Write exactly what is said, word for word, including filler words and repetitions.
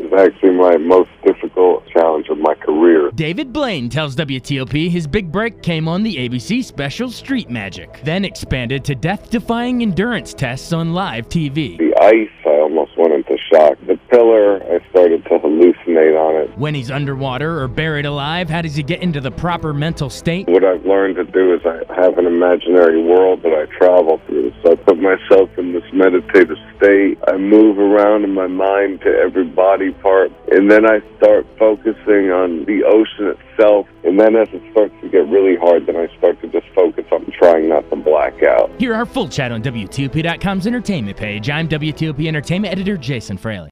is actually my most difficult challenge of my career. David Blaine tells W T O P his big break came on the A B C special Street Magic, then expanded to death-defying endurance tests on live T V. The ice, I almost went into shock. The pillar, I started to hallucinate on it. When he's underwater or buried alive, how does he get into the proper mental state? What I've learned to do is I have an imaginary world that I travel through. So I put myself in this meditative state. I move around in my mind to every body part, and then I start focusing on the ocean itself. And then as it starts to get really hard, then I start to just focus on trying not to black out. Hear our full chat on W T O P dot com's entertainment page. I'm W T O P Entertainment Editor Jason Fraley.